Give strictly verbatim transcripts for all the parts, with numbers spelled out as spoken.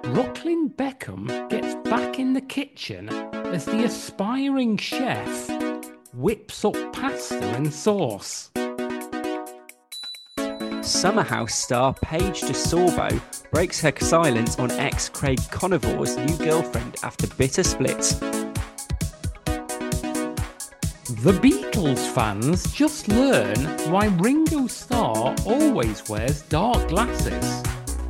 Brooklyn Beckham gets back in the kitchen as the aspiring chef whips up pasta and sauce. Summer House star Paige DeSorbo breaks her silence on ex Craig Conovere's new girlfriend after bitter split. The Beatles fans just learn why Ringo Starr always wears dark glasses.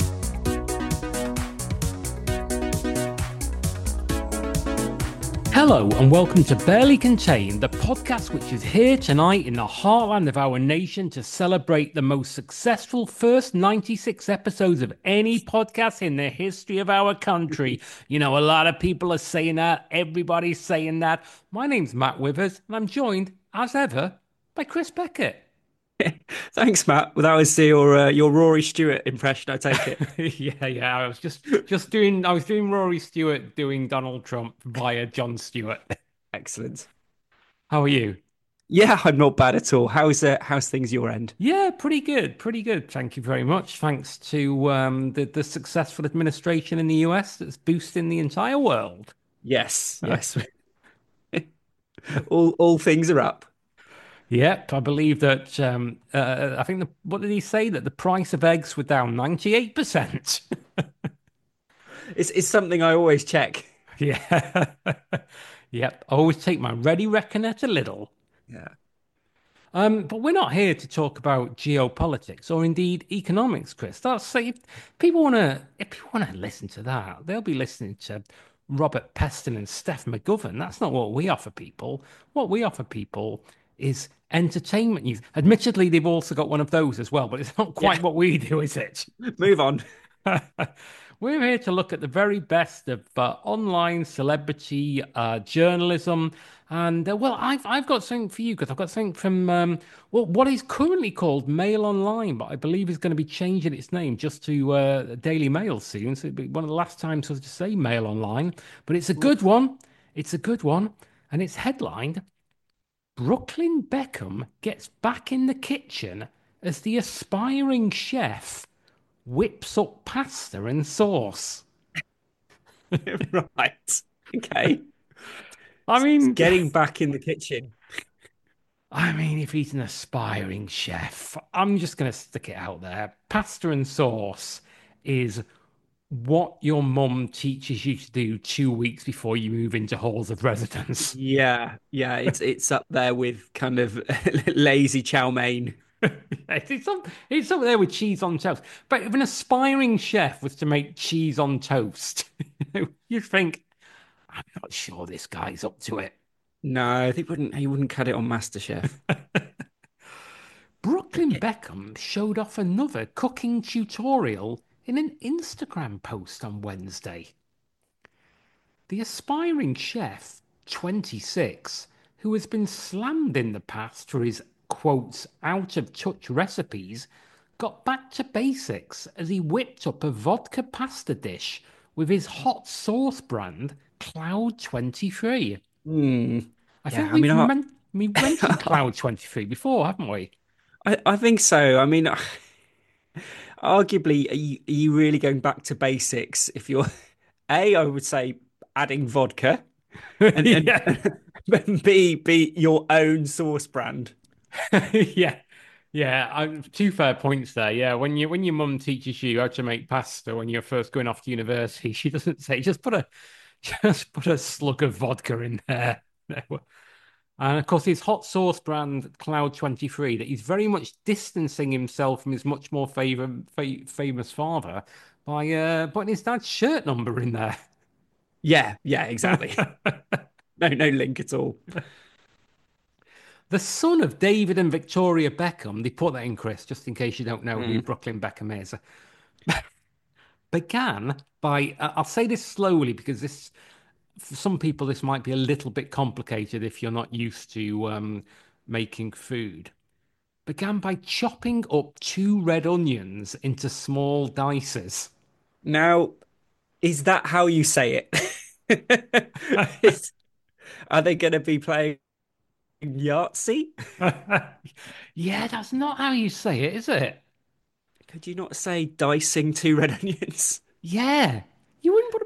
Hello and welcome to Barely Contained, the podcast which is here tonight in the heartland of our nation to celebrate the most successful first ninety-six episodes of any podcast in the history of our country. You know, a lot of people are saying that, everybody's saying that. My name's Matt Withers and I'm joined, as ever, by Chris Beckett. Thanks, Matt. Well, that was your uh, your Rory Stewart impression, I take it. yeah, yeah. I was just just doing I was doing Rory Stewart doing Donald Trump via Jon Stewart. Excellent. How are you? Yeah, I'm not bad at all. How's uh, how's things your end? Yeah, pretty good, pretty good. Thank you very much. Thanks to um, the the successful administration in the U S that's boosting the entire world. Yes, yes. all all things are up. Yep, I believe that. Um, uh, I think the what did he say that the price of eggs were down ninety-eight percent. It's it's something I always check. Yeah. Yep. I always take my ready reckoner to Lidl. Yeah. Um, but we're not here to talk about geopolitics or indeed economics, Chris. That's if people want to if people want to listen to that, they'll be listening to Robert Peston and Steph McGovern. That's not what we offer people. What we offer people is entertainment news. Admittedly, they've also got one of those as well, but it's not quite Yeah. what we do, is it? Move on. We're here to look at the very best of uh, online celebrity uh, journalism, and uh, well, I've I've got something for you because I've got something from um, well, what is currently called Mail Online, but I believe is going to be changing its name just to uh, Daily Mail soon. So it'll be one of the last times to say Mail Online, but it's a good one. It's a good one, and it's headlined: Brooklyn Beckham gets back in the kitchen as the aspiring chef whips up pasta and sauce. Right. Okay. I mean, Getting back in the kitchen. I mean, if he's an aspiring chef, I'm just going to stick it out there. Pasta and sauce is what your mum teaches you to do two weeks before you move into halls of residence. Yeah, yeah, it's it's up there with kind of lazy chow mein. It's up, it's up there with cheese on toast. But if an aspiring chef was to make cheese on toast, you know, you'd think, I'm not sure this guy's up to it. No, he wouldn't. He wouldn't cut it on MasterChef. Brooklyn Beckham showed off another cooking tutorial in an Instagram post on Wednesday. The aspiring chef, twenty-six, who has been slammed in the past for his quotes out of touch recipes, got back to basics as he whipped up a vodka pasta dish with his hot sauce brand Cloud twenty-three. Hmm. I Yeah, think I we've mean, I, men- we mentioned Cloud twenty-three before, haven't we? I, I think so. I mean, arguably, are you, are you really going back to basics? If you're A, I would say adding vodka, and Yeah. and, and B, be your own sauce brand. Yeah. Yeah, I, two fair points there. Yeah, when you when your mum teaches you how to make pasta when you're first going off to university, she doesn't say just put a just put a slug of vodka in there. No. And of course, his hot sauce brand Cloud twenty-three that he's very much distancing himself from his much more favor, fa- famous father by uh, putting his dad's shirt number in there. Yeah, yeah, exactly. No, no link at all. The son of David and Victoria Beckham, they put that in, Chris, just in case you don't know who Mm. Brooklyn Beckham is, began by, uh, I'll say this slowly because this, for some people, this might be a little bit complicated if you're not used to um, making food. Began by chopping up two red onions into small dices. Now, is that how you say it? Is- are they going to be playing Yahtzee? Yeah, that's not how you say it, is it? Could you not say dicing two red onions? Yeah, you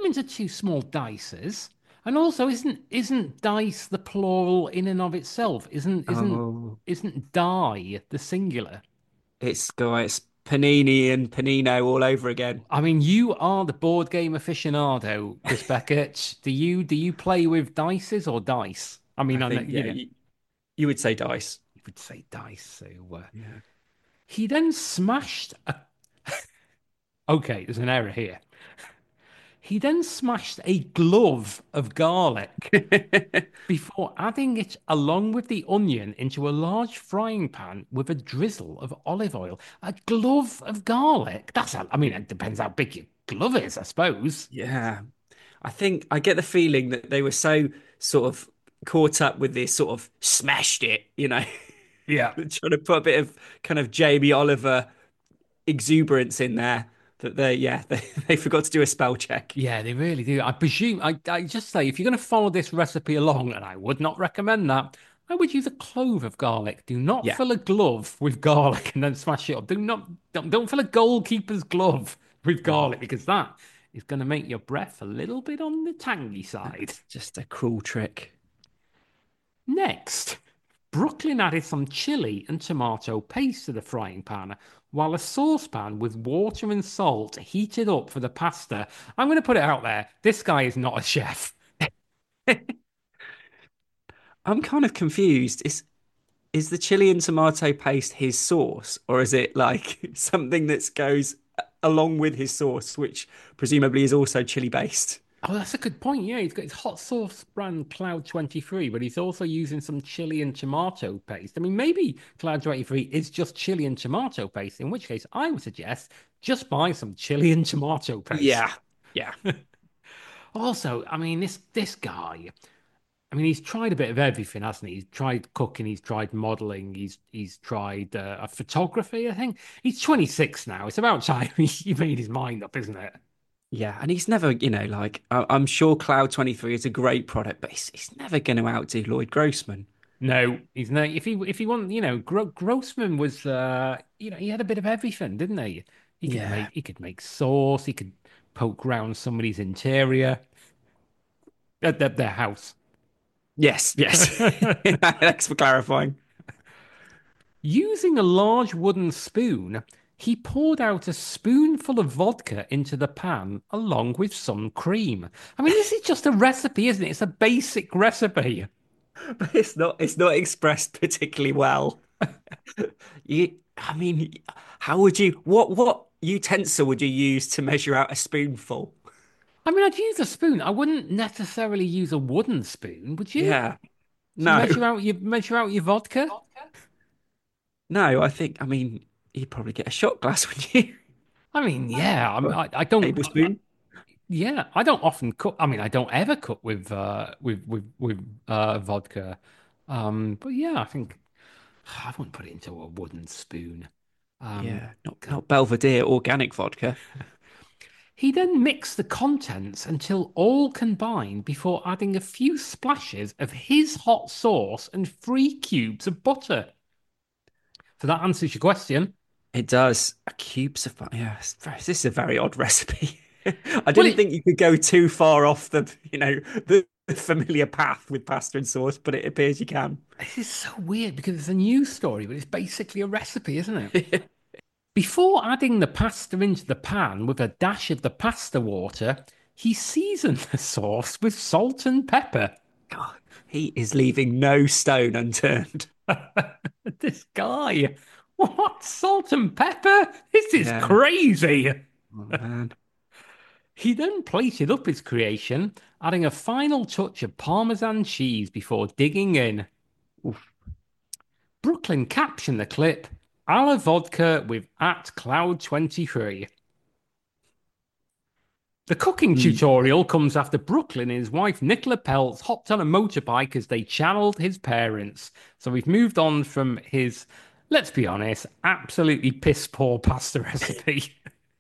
mean to two small dices. And also, isn't isn't dice the plural in and of itself? Isn't isn't Oh, isn't die the singular? it's guys, Panini and Panino all over again. I mean, you are the board game aficionado, Chris Beckett. Do you do you play with dices or dice? I I mean, I know think, you yeah, know you, you would say dice. you would say dice. So uh, Yeah. he then smashed a. Okay, there's an error here. He then smashed a glove of garlic before adding it along with the onion into a large frying pan with a drizzle of olive oil. A glove of garlic. That's, a, I mean, it depends how big your glove is, I suppose. Yeah. I think I get the feeling that they were so sort of caught up with this sort of smashed it, you know, Yeah. trying to put a bit of kind of Jamie Oliver exuberance in there that they, yeah, they, they forgot to do a spell check. Yeah, they really do. I presume, I, I just say, if you're going to follow this recipe along, and I would not recommend that, I would use a clove of garlic. Do not Yeah. fill a glove with garlic and then smash it up. Do not, don't, don't fill a goalkeeper's glove with garlic Oh, because that is going to make your breath a little bit on the tangy side. that's just a cruel trick. Next, Brooklyn added some chili and tomato paste to the frying pan, while a saucepan with water and salt heated up for the pasta. I'm going to put it out there. This guy is not a chef. I'm kind of confused. Is is the chili and tomato paste his sauce, or is it like something that goes along with his sauce, which presumably is also chili based? Oh, that's a good point. Yeah, he's got his hot sauce brand Cloud twenty-three, but he's also using some chili and tomato paste. I mean, maybe Cloud twenty-three is just chili and tomato paste, in which case I would suggest just buy some chili and tomato paste. Yeah, yeah, Also, I mean, this this guy, I mean, he's tried a bit of everything, hasn't he? He's tried cooking, he's tried modeling, he's he's tried uh, photography, I think. He's twenty-six now. It's about time he made his mind up, isn't it? yeah. And he's never, you know, like I- I'm sure Cloud twenty-three is a great product, but he's, he's never going to outdo Lloyd Grossman. No, he's no. If he if he wanted, you know, Gro Grossman was, uh, you know, he had a bit of everything, didn't he? He could Yeah. make he could make sauce. He could poke round somebody's interior at their, their house. Yes, yes. Thanks for clarifying. Using a large wooden spoon, he poured out a spoonful of vodka into the pan along with some cream. I mean, this is just a recipe, isn't it? It's a basic recipe. But it's not it's not expressed particularly well. You, I mean, how would you what what utensil would you use to measure out a spoonful? I mean, I'd use a spoon. I wouldn't necessarily use a wooden spoon, would you? Yeah. To No. measure out your measure out your vodka? No, I think I mean you'd probably get a shot glass, wouldn't you? I mean, yeah, I'm, Or I I don't. I, tablespoon. yeah, I don't often cook. I mean, I don't ever cook with uh with with with uh vodka. Um, but yeah, I think I wouldn't put it into a wooden spoon. Um, Yeah, not not Belvedere organic vodka. he then mixed the contents until all combined before adding a few splashes of his hot sauce and three cubes of butter. So that answers your question. It does. A cubes of yeah. it's very- This is a very odd recipe. I Well, didn't it think you could go too far off the you know the, the familiar path with pasta and sauce, but it appears you can. this is so weird because it's a news story, but it's basically a recipe, isn't it? Before adding the pasta into the pan with a dash of the pasta water, he seasoned the sauce with salt and pepper. God, he is leaving no stone unturned. This guy, what? Salt and pepper? This is Yeah. crazy. Oh man. He then plated up his creation, adding a final touch of Parmesan cheese before digging in. Oof. Brooklyn captioned the clip, a la vodka with at Cloud twenty-three. The cooking Mm. tutorial comes after Brooklyn and his wife Nicola Peltz hopped on a motorbike as they channeled his parents. So we've moved on from his, let's be honest, absolutely piss poor pasta recipe.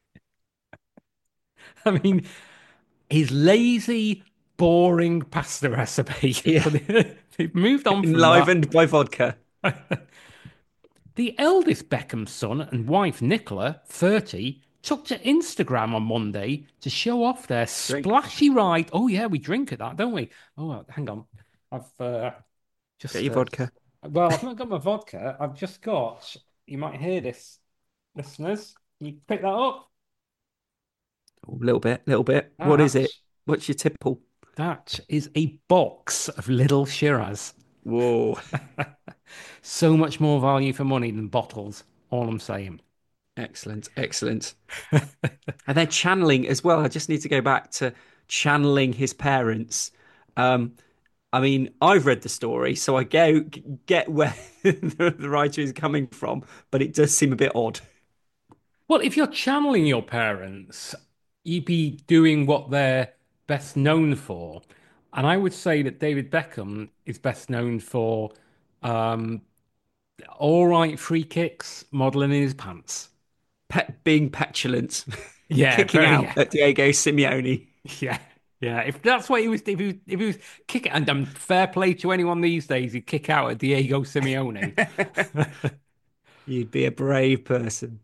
I mean, his lazy, boring pasta recipe. Yeah. So they, they've moved on from that. Enlivened by vodka. The eldest Beckham son and wife Nicola, thirty, took to Instagram on Monday to show off their Drink. splashy ride. Oh yeah, we drink at that, don't we? Oh, hang on. I've uh, Get just your uh, vodka. well, I've not got my vodka. I've just got. You might hear this, listeners. Can you pick that up? A little bit, little bit. What is That it? What's your typical? that is a box of little Shiraz. Whoa. So much more value for money than bottles. All I'm saying. Excellent, excellent. And then channeling as well. I just need to go back to channeling his parents. Um, I mean, I've read the story, so I go get where the, the writer is coming from, but it does seem a bit odd. Well, if you're channeling your parents, you'd be doing what they're best known for. And I would say that David Beckham is best known for um, all right free kicks, modeling in his pants. Pet being petulant, Yeah, kicking very, out yeah, at Diego Simeone. yeah, yeah. If that's what he was, if he was, if he was kicking, and um, fair play to anyone these days, he'd kick out at Diego Simeone. You'd be a brave person.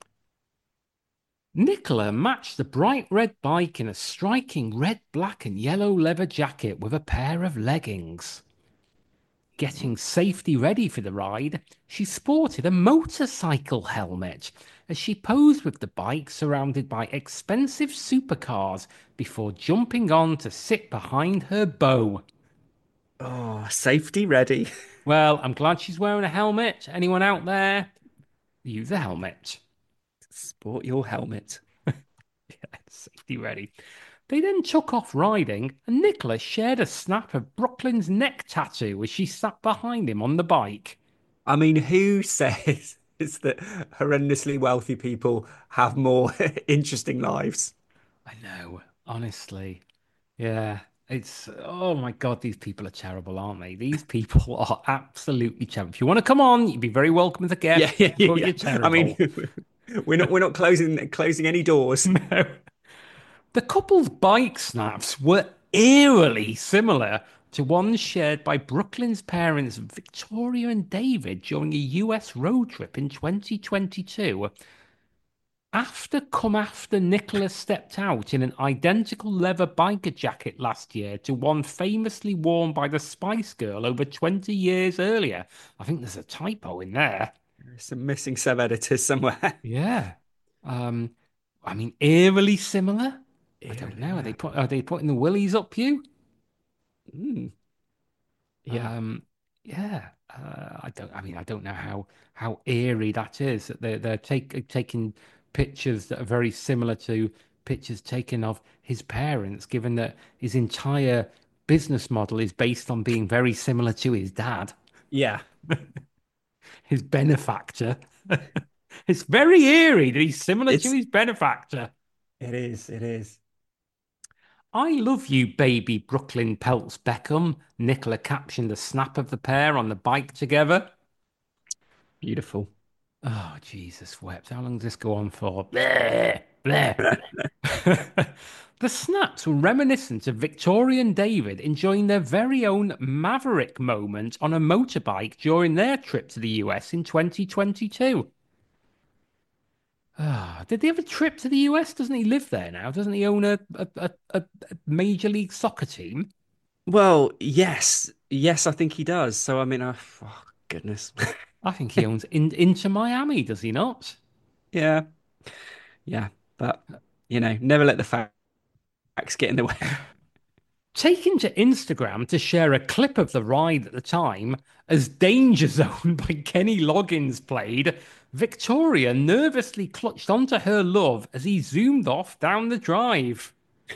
Nicola matched the bright red bike in a striking red, black, and yellow leather jacket with a pair of leggings. Getting safety ready for the ride, she sported a motorcycle helmet as she posed with the bike surrounded by expensive supercars before jumping on to sit behind her beau. Oh, safety ready. Well, I'm glad she's wearing a helmet. Anyone out there? Use a helmet. Sport your helmet. Safety ready. They then took off riding, and Nicholas shared a snap of Brooklyn's neck tattoo as she sat behind him on the bike. I mean, who says is that horrendously wealthy people have more interesting lives? I know, honestly. Yeah, it's oh my God, these people are terrible, aren't they? These people are absolutely terrible. If you want to come on, you'd be very welcome as a Yeah, guest, yeah, yeah, but yeah. you're I mean, terrible. we're not we're not closing closing any doors. No. The couple's bike snaps were eerily similar to ones shared by Brooklyn's parents, Victoria and David, during a U S road trip in twenty twenty-two. After come after Nicholas stepped out in an identical leather biker jacket last year to one famously worn by the Spice Girl over twenty years earlier. I think there's a typo in there. Some missing sub editors somewhere. Yeah. Um, I mean, eerily similar. I don't Eerily, know. Are they yeah. put are they putting the willies up you? Mm, yeah. Um, yeah. Uh, I don't. I mean, I don't know how how eerie that is. That They're they're take, taking pictures that are very similar to pictures taken of his parents, given that his entire business model is based on being very similar to his dad, Yeah. his benefactor. It's very eerie that he's similar to It's his benefactor. it is. It is. I love you, baby Brooklyn Peltz Beckham. Nicola captioned the snap of the pair on the bike together. Beautiful. Oh, Jesus wept. How long does this go on for? Bleh, bleh. The snaps were reminiscent of Victoria and David enjoying their very own maverick moment on a motorbike during their trip to the U S in twenty twenty-two. Ah, did they have a trip to the U S? Doesn't he live there now? Doesn't he own a, a, a, a a Major League Soccer team? Well, yes. Yes, I think he does. So I mean, uh, oh, goodness. I think he owns in, Inter Miami, does he not? Yeah. Yeah. But you know, never let the facts get in the way. Taken to Instagram to share a clip of the ride at the time, as Danger Zone by Kenny Loggins played, Victoria nervously clutched onto her love as he zoomed off down the drive.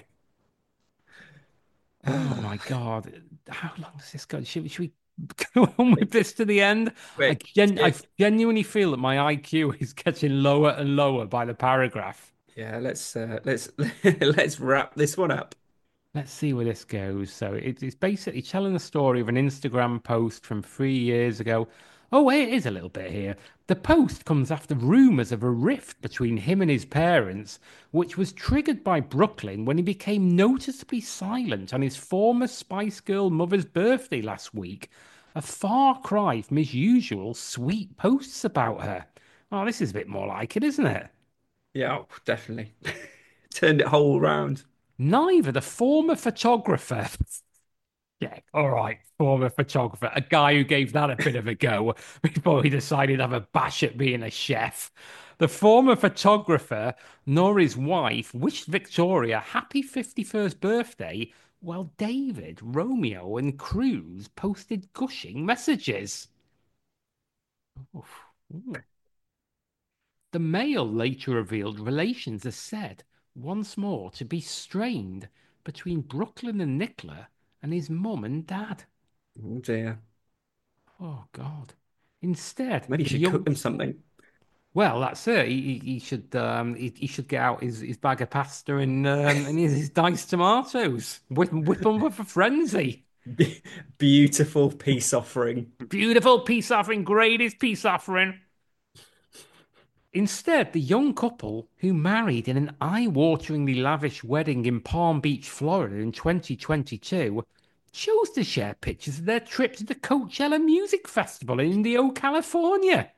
Oh my God. How long does this go? Should, should we go on with this to the end? I, Quick, gen I skip. genuinely feel that my I Q is getting lower and lower by the paragraph. Yeah, let's uh, let's let's wrap this one up. Let's see where this goes. So it, it's basically telling the story of an Instagram post from three years ago. Oh, it is a little bit here. The post comes after rumours of a rift between him and his parents, which was triggered by Brooklyn when he became noticeably silent on his former Spice Girl mother's birthday last week. A far cry from his usual sweet posts about her. Oh, this is a bit more like it, isn't it? Yeah, oh, definitely. Turned it whole round. Neither the former photographer, yeah, all right, former photographer, a guy who gave that a bit of a go before he decided to have a bash at being a chef. The former photographer, nor his wife, wished Victoria happy fifty-first birthday, while David, Romeo, and Cruz posted gushing messages. Oof. Ooh. The Mail later revealed relations are said once more to be strained between Brooklyn and Nicola and his mum and dad. Oh dear. Oh God. Instead, Maybe you the should cook young them something. well, that's it. He, he, he should um he, he should get out his, his bag of pasta and um and his, his diced tomatoes. Whip, whip them with a frenzy. Be- Beautiful peace offering. Beautiful peace offering, greatest peace offering. Instead, the young couple, who married in an eye-wateringly lavish wedding in Palm Beach, Florida in twenty twenty-two, chose to share pictures of their trip to the Coachella Music Festival in Indio, California.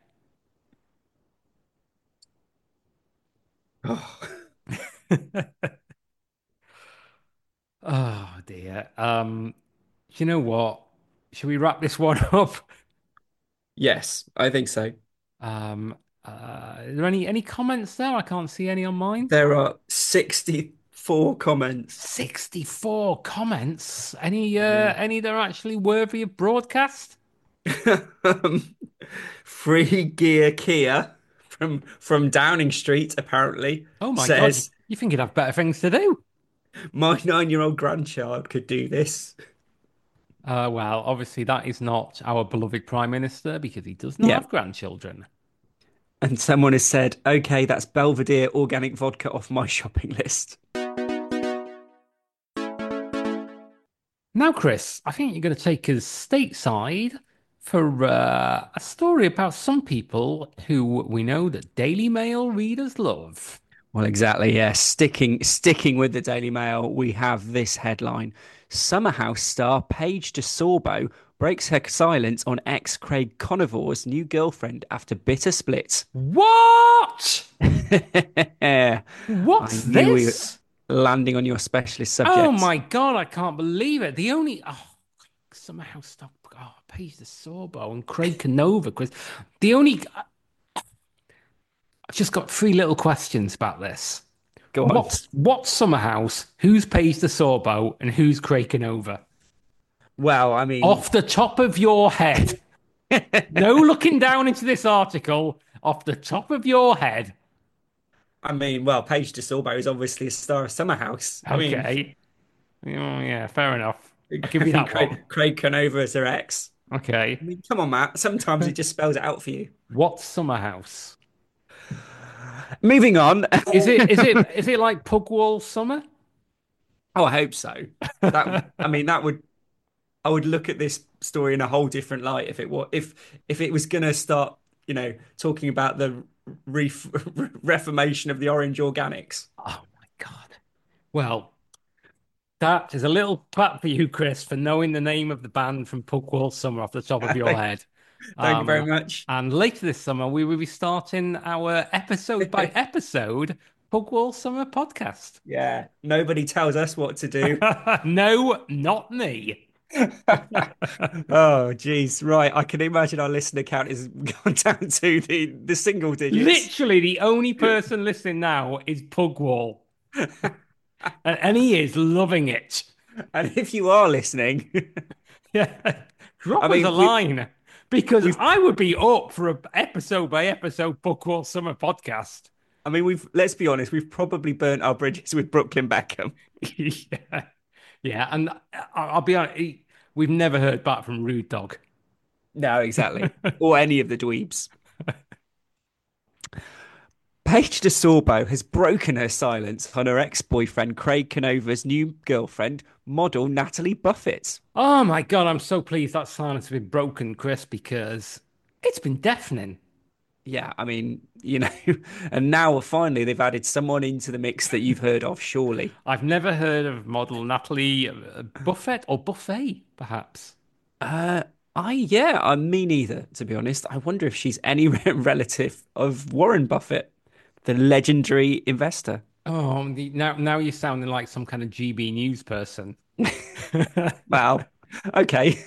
Oh, Oh dear. Um, do you know what? Should we wrap this one up? yes, I think so. Um, uh, are there any any comments there? I can't see any on mine. There are sixty-four comments. sixty-four comments. Any uh Yeah. any that are actually worthy of broadcast? Um, Free Gear Kia from from Downing Street apparently Oh my God, you, says you think you'd have better things to do? my nine-year-old grandchild could do this. Uh, well, obviously that is not our beloved Prime Minister because he does not Yeah. have grandchildren. And someone has said, okay, that's Belvedere organic vodka off my shopping list. Now, Chris, I think you're going to take us stateside for uh, a story about some people who we know that Daily Mail readers love. Well, exactly, yeah. Sticking sticking with the Daily Mail, we have this headline. Summer House star Paige DeSorbo breaks her silence on ex Craig Conover's new girlfriend after bitter split. What? I What's knew we were this? landing on your specialist Oh subject. my God, I can't believe it. The only oh, somehow stop. Oh, Paige the Sorbo and Craig Canova, Chris. The only I've just got three little questions about this. Go on. What's what's Summerhouse? Who's Paige the Sorbo and who's Craig Canova? Well, I mean, Off the top of your head. No looking down into this article. Off the top of your head. I mean, well, Paige DeSorbo is obviously a star of Summer House. I mean, Okay. Oh, yeah, fair enough. I'll give I you think that one. Craig, Craig Conover is her ex. I Okay. mean, come on, Matt. Sometimes it just spells it out for you. What's Summerhouse? Moving on. Is it is it is it like Pugwall Summer? Oh, I hope so. That I mean, that would I would look at this story in a whole different light if it was if if it was going to start, you know, talking about the ref reformation of the orange organics. Oh my God. Well, that is a little clap for you, Chris, for knowing the name of the band from Pugwall Summer off the top of your Thank, head. thank you very Um, much. and later this summer, we will be starting our episode by episode Pugwall Summer podcast. Yeah, nobody tells us what to do. No, not me. Oh, geez. Right. I can imagine our listener count has gone down to the, the single digits. Literally, the only person listening now is Pugwall, and, and he is loving it. And if you are listening, Yeah, I drop us a mean, we, line because we've, I would be up for a episode by episode Pugwall Summer podcast. I mean, we've, let's be honest, we've probably burnt our bridges with Brooklyn Beckham. Yeah, yeah, and I- I'll be honest, he- we've never heard back from Rude Dog. No, exactly. Or any of the dweebs. Paige DeSorbo has broken her silence on her ex-boyfriend Craig Canova's new girlfriend, model Natalie Buffett. Oh my God, I'm so pleased that silence has been broken, Chris, because it's been deafening. Yeah, I mean, you know, and now finally they've added someone into the mix that you've heard of, surely. I've never heard of model Natalie uh, Buffett or Buffet, perhaps. Uh, I yeah, I me neither, to be honest. I wonder if she's any relative of Warren Buffett. the legendary investor. Oh, the, now now you're sounding like some kind of G B news person. Wow. Okay.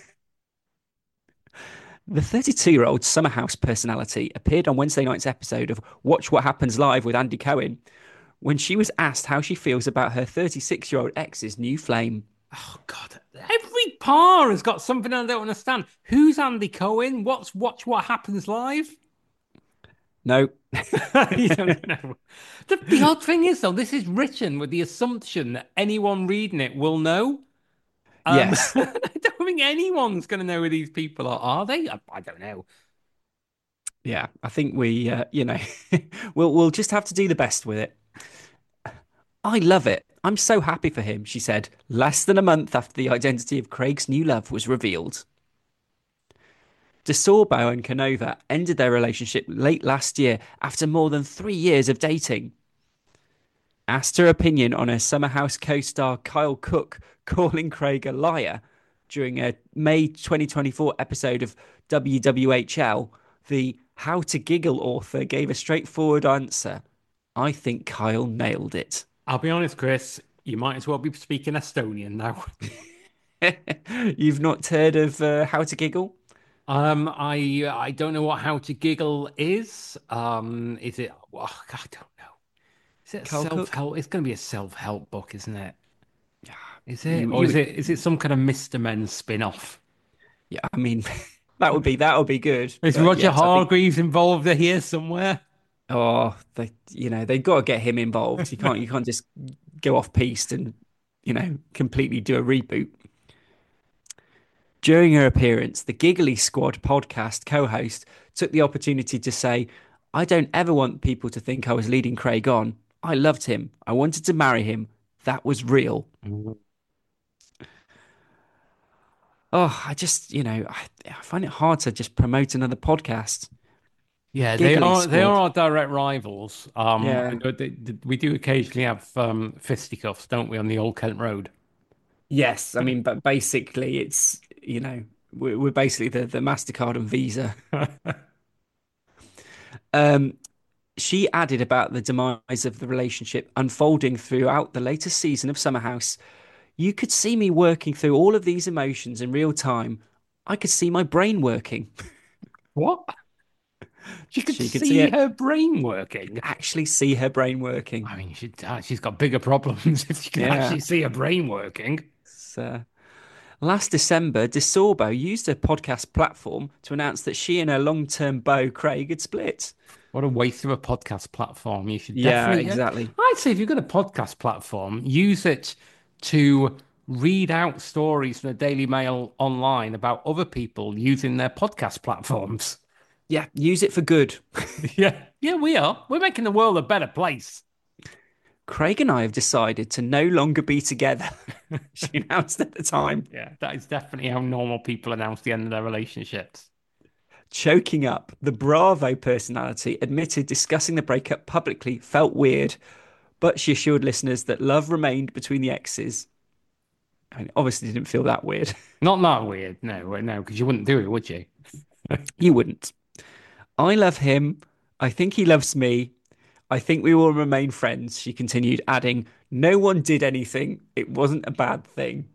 The thirty-two-year-old Summer House personality appeared on Wednesday night's episode of Watch What Happens Live with Andy Cohen when she was asked how she feels about her thirty-six-year-old ex's new flame. Oh God! Every par has got something I don't understand. Who's Andy Cohen? What's Watch What Happens Live? No. You don't know. The, the odd thing is, though, this is written with the assumption that anyone reading it will know. Um, Yes. I don't think anyone's going to know who these people are, are they? I, I don't know. Yeah, I think we, uh, you know, we'll we'll just have to do the best with it. I love it. I'm so happy for him, she said, less than a month after the identity of Craig's new love was revealed. De Sorbo and Canova ended their relationship late last year after more than three years of dating. Asked her opinion on her Summer House co-star Kyle Cook calling Craig a liar during a May twenty twenty-four episode of W W H L, the How to Giggle author gave a straightforward answer. I think Kyle nailed it. I'll be honest, Chris. You might as well be speaking Estonian now. You've not heard of uh, How to Giggle? Um, I I don't know what How to Giggle is. Um, is it? Oh, I don't know. Is it a Kyle Cook? self-help? It's going to be a self-help book, isn't it? Is it, You, or you is would, it? Is it some kind of Mister Men spin-off? yeah, I mean, that would be that would be good. Is But Roger yes, I think. Hargreaves involved here somewhere? Oh, they, you know, they've got to get him involved. You can't, you can't just go off piste and, you know, completely do a reboot. During her appearance, the Giggly Squad podcast co-host took the opportunity to say, "I don't ever want people to think I was leading Craig on. I loved him. I wanted to marry him. That was real." Oh, I just, you know, I, I find it hard to just promote another podcast. Yeah, they Giggly are they are Squad. our direct rivals. Um, I Yeah. know they, they- we do occasionally have um fisticuffs, don't we, on the Old Kent Road? Yes, I mean, but basically, it's you know, we're, we're basically the the Mastercard and Visa. Um, she added about the demise of the relationship unfolding throughout the latest season of Summer House. You could see me working through all of these emotions in real time. I could see my brain working. What? She could She could see see it, her brain working. actually see her brain working. I mean, she, uh, she's got bigger problems if she can Yeah. actually see her brain working. So, last December, DeSorbo used her podcast platform to announce that she and her long-term beau Craig had split. What a waste of a podcast platform. You should Yeah, definitely, uh, exactly. I'd say if you've got a podcast platform, use it to read out stories from the Daily Mail online about other people using their podcast platforms. Yeah, use it for good. Yeah, yeah, we are. We're making the world a better place. Craig and I have decided to no longer be together, she announced at the time. Yeah, that is definitely how normal people announce the end of their relationships. Choking up, the Bravo personality admitted discussing the breakup publicly felt weird, but she assured listeners that love remained between the exes. I mean, obviously didn't feel that weird. Not that weird, no, no, because you wouldn't do it, would you? You wouldn't. I love him. I think he loves me. I think we will remain friends, she continued, adding, no one did anything. It wasn't a bad thing.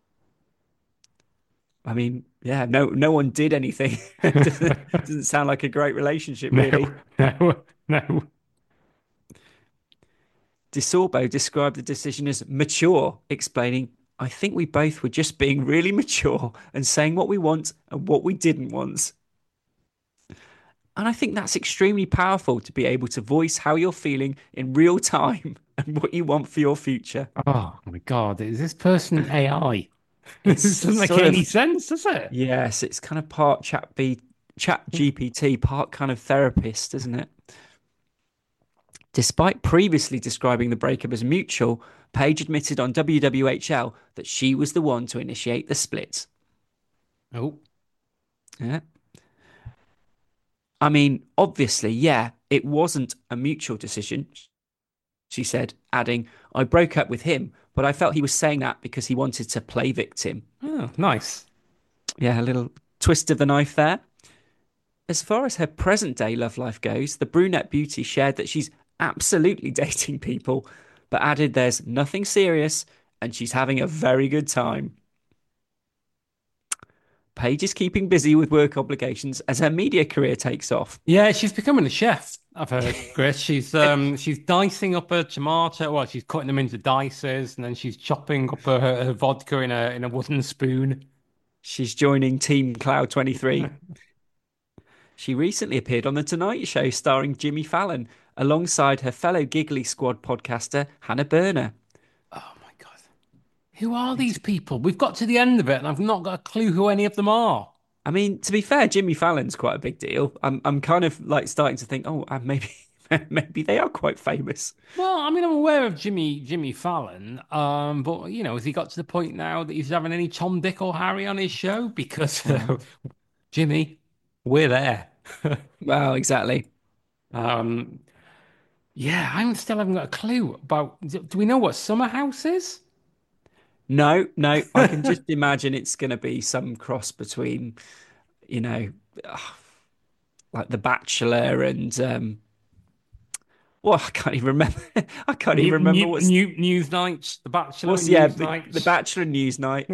I mean, yeah, no no one did anything. doesn't, doesn't sound like a great relationship, No, really. no, no. De Sorbo described the decision as mature, explaining, I think we both were just being really mature and saying what we want and what we didn't want. And I think that's extremely powerful to be able to voice how you're feeling in real time and what you want for your future. Oh my God, is this person A I? It's This doesn't make sort any of, sense, does it? yes, it's kind of part chat B, chat G P T, part kind of therapist, isn't it? Despite previously describing the breakup as mutual, Paige admitted on W W H L that she was the one to initiate the split. Oh, Yeah. I mean, obviously, yeah, it wasn't a mutual decision, she said, adding, I broke up with him, but I felt he was saying that because he wanted to play victim. oh, nice. Yeah, a little twist of the knife there. As far as her present day love life goes, the brunette beauty shared that she's absolutely dating people, but added there's nothing serious and she's having a very good time. Paige is keeping busy with work obligations as her media career takes off. Yeah, she's becoming a chef. I've heard, Chris. She's um she's dicing up her tomato. Well, she's cutting them into dices, and then she's chopping up her, her vodka in a in a wooden spoon. She's joining Team Cloud twenty-three. She recently appeared on The Tonight Show starring Jimmy Fallon alongside her fellow Giggly Squad podcaster Hannah Berner. Oh my God. Who are these people? We've got to the end of it, and I've not got a clue who any of them are. I mean, to be fair, Jimmy Fallon's quite a big deal. I'm I'm kind of like starting to think, oh, uh, maybe maybe they are quite famous. Well, I mean, I'm aware of Jimmy Jimmy Fallon, um, but you know, has he got to the point now that he's having any Tom, Dick, or Harry on his show? Because Well, uh, Jimmy, we're there. well, exactly. Um, yeah, I'm still haven't got a clue about. Do do we know what Summer House is? No, no, I can just imagine it's going to be some cross between, you know, like The Bachelor and um, well, I can't even remember. I can't even New, remember new, what's new news nights, The Bachelor what's yeah news the the nights. Bachelor news night.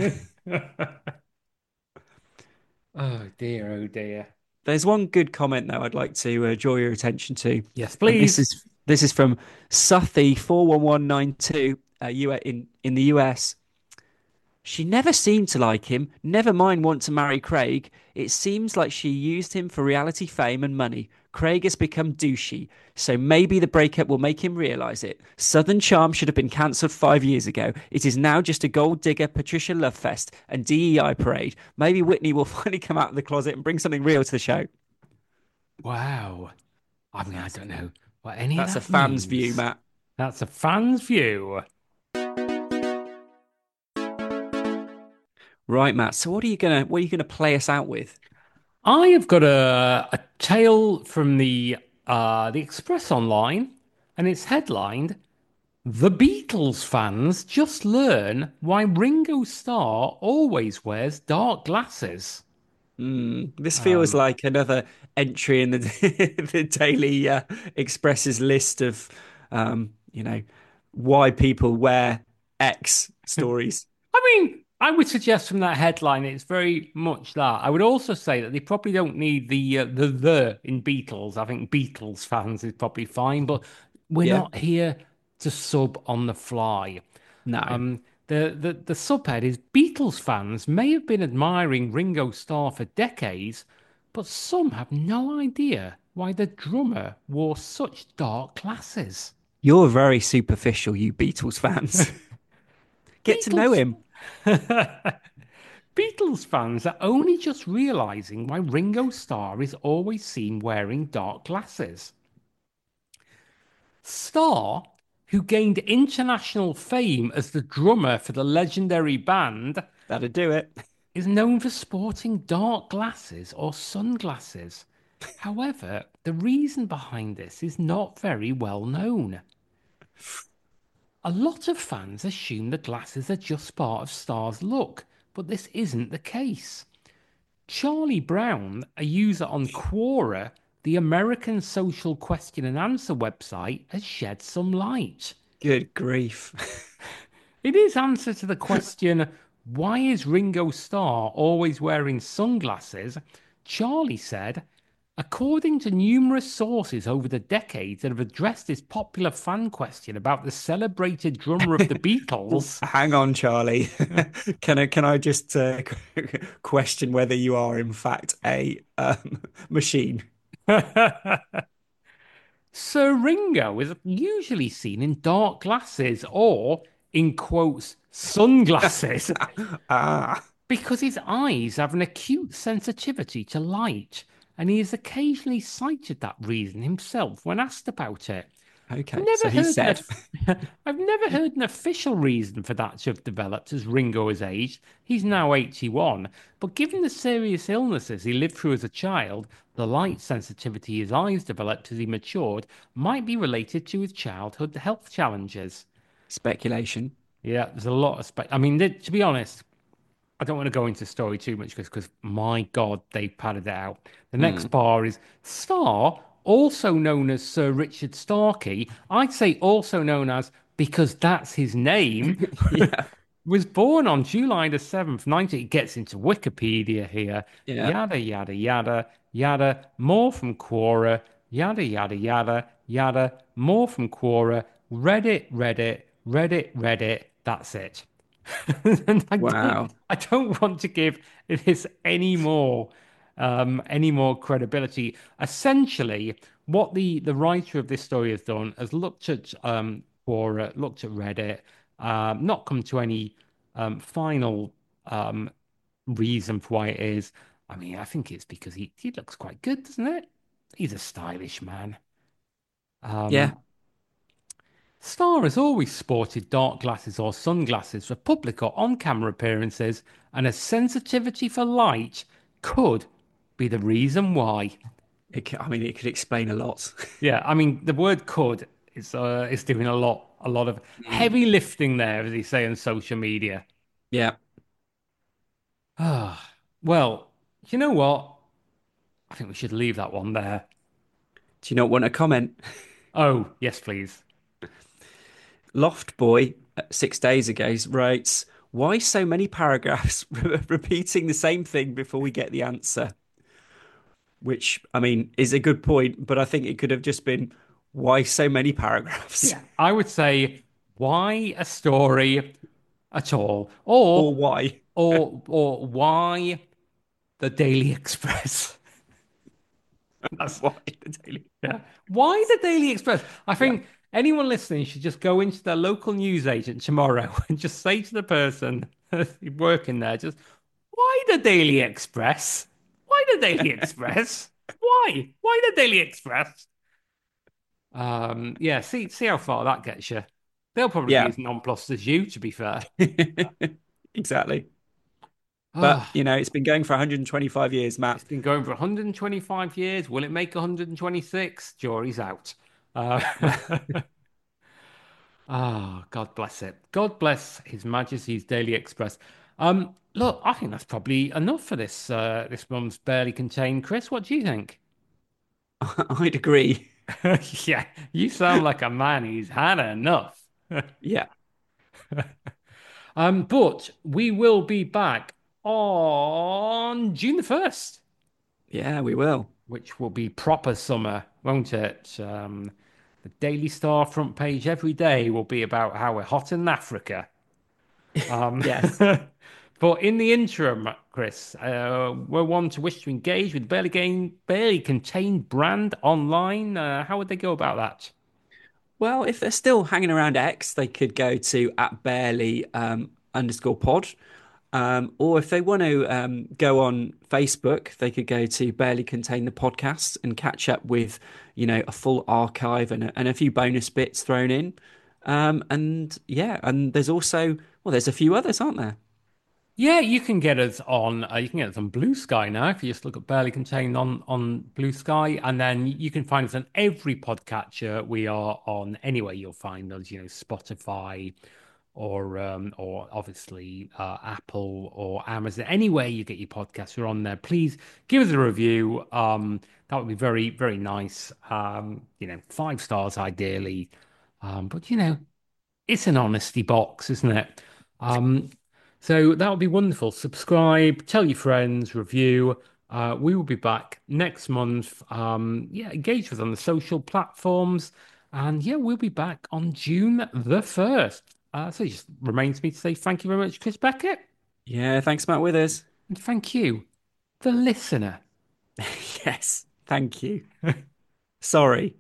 Oh dear, oh dear. There's one good comment though I'd like to uh, draw your attention to, Yes, and this please. is this is from Suthy four one one nine two uh, U in in the U S. She never seemed to like him, never mind want to marry Craig. It seems like she used him for reality fame and money. Craig has become douchey, so maybe the breakup will make him realise it. Southern Charm should have been cancelled five years ago. It is now just a gold digger Patricia Love Fest and D E I parade. Maybe Whitney will finally come out of the closet and bring something real to the show. Wow. I mean, I don't know what any of That's a that fan's view, means. Matt. That's a fan's view. Right, Matt. So what are you gonna what are you gonna play us out with? I have got a a tale from the uh the Express Online, and it's headlined "The Beatles fans just learn why Ringo Starr always wears dark glasses." Mm, this feels Um, like another entry in the the Daily uh, Express's list of, um, you know, why people wear X stories. I mean, I would suggest from that headline, it's very much that. I would also say that they probably don't need the uh, the the in Beatles. I think Beatles fans is probably fine, but we're Yeah. not here to sub on the fly. No, Um, the, the the subhead is Beatles fans may have been admiring Ringo Starr for decades, but some have no idea why the drummer wore such dark glasses. you're very superficial, you Beatles fans. Get to know Beatles him. Beatles fans are only just realizing why Ringo Starr is always seen wearing dark glasses. Starr, who gained international fame as the drummer for the legendary band, That'd do it. is known for sporting dark glasses or sunglasses. However, the reason behind this is not very well known. A lot of fans assume the glasses are just part of Starr's look, but this isn't the case. Charlie Brown, a user on Quora, the American social question and answer website, has shed some light. Good grief. In his answer to the question, why is Ringo Starr always wearing sunglasses? Charlie said, according to numerous sources over the decades that have addressed this popular fan question about the celebrated drummer of the Beatles, Hang on, Charlie. Can I can I just uh, question whether you are in fact a um, machine? Sir Ringo is usually seen in dark glasses or, in quotes, sunglasses Ah, because his eyes have an acute sensitivity to light, and he has occasionally cited that reason himself when asked about it. I've okay. So never he heard an said. of- I've never heard an official reason for that to have developed as Ringo has aged. He's now eighty-one, but given the serious illnesses he lived through as a child, the light sensitivity his eyes developed as he matured might be related to his childhood health challenges. Speculation. Yeah, there's a lot of spec. I mean, th- to be honest, I don't want to go into story too much because, because my God, they padded it out. The next Hmm. bar is Star also known as Sir Richard Starkey, I'd say also known as because that's his name, Yeah, was born on July the seventh, nineteen. It gets into Wikipedia here. yeah. Yada, yada, yada, yada. More from Quora. Yada, yada, yada, yada. More from Quora. Reddit, Reddit, Reddit, Reddit. That's it. And I don't, Wow. I don't want to give this any more, um, any more credibility. Essentially, what the the writer of this story has done has looked at um, Quora, looked at Reddit, um, not come to any um, final um, reason for why it is. I mean, I think it's because he he looks quite good, doesn't it? He's a stylish man. Yeah. Um, Starr has always sported dark glasses or sunglasses for public or on-camera appearances, and a sensitivity for light could be the reason why. It, c- I mean, it could explain a lot. Yeah, I mean the word "could" is uh, is doing a lot, a lot of Mm. heavy lifting there, as they say on social media. Yeah. Ah, well, you know what? I think we should leave that one there. Do you not want a comment? Oh, yes, please. Loft Boy, uh, six days ago, writes, "Why so many paragraphs repeating the same thing before we get the answer?" Which, I mean, is a good point, but I think it could have just been, "Why so many paragraphs?" Yeah, I would say why a story at all, or Or why? or or why the Daily Express? That's Why the Daily? yeah. Why the Daily Express? I Yeah. think anyone listening should just go into their local newsagent tomorrow and just say to the person working there, just why the Daily Express? Why the Daily Express? Why? Why the Daily Express? Um, yeah, see see how far that gets you. They'll probably be Yeah. as nonplussed as you, to be fair. Exactly. But, Ah, you know, it's been going for one hundred twenty-five years, Matt. it's been going for one hundred twenty-five years. Will it make one hundred twenty-six? Jury's out. Uh, Ah, God bless it. God bless His Majesty's Daily Express. Um, look, I think that's probably enough for this uh, this month's Barely Contained. Chris, what do you think? I'd agree. Yeah, you sound like a man who's had enough. Yeah. Um, but we will be back on June the first, Yeah, we will. which will be proper summer, won't it? Um, the Daily Star front page every day will be about how we're hot in Africa. Um, Yes. but in the interim, Chris, uh, we're one to wish to engage with Barely, Gain, Barely Contained brand online. Uh, how would they go about that? Well, if they're still hanging around X, they could go to at barely um, underscore pod. Um, or if they want to um, go on Facebook, they could go to Barely Contain the Podcast and catch up with, you know, a full archive and a, and a few bonus bits thrown in. Um, and yeah, and there's also, well, there's a few others, aren't there? Yeah, you can get us on. Uh, you can get us on Blue Sky now if you just look at Barely Contained on on Blue Sky, and then you can find us on every podcatcher we are on. Anywhere you'll find us, you know, Spotify, or um, or obviously uh, Apple or Amazon. Anywhere you get your podcasts, we're on there. Please give us a review. Um, that would be very very nice. Um, you know, five stars ideally. Um, but you know, it's an honesty box, isn't it? Um, so that would be wonderful. Subscribe, tell your friends, review. Uh, we will be back next month. Um, yeah, engage with us on the social platforms. And yeah, we'll be back on June the first. Uh, so it just remains me to say thank you very much, Chris Beckett. Yeah, thanks, Matt Withers. And thank you, the listener. Yes, thank you. Sorry.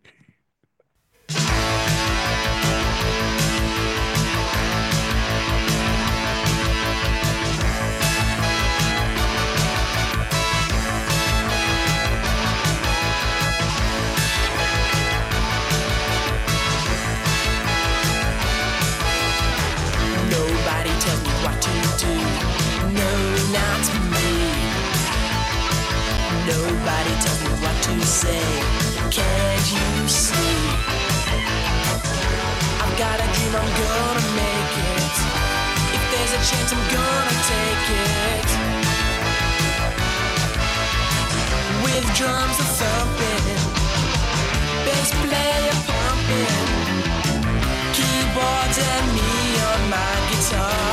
Nobody tells me what to do. No, not me. Nobody tells me what to say. Can't you see? I've got a dream, I'm gonna make it. If there's a chance, I'm gonna take it. With drums a thumping guitar.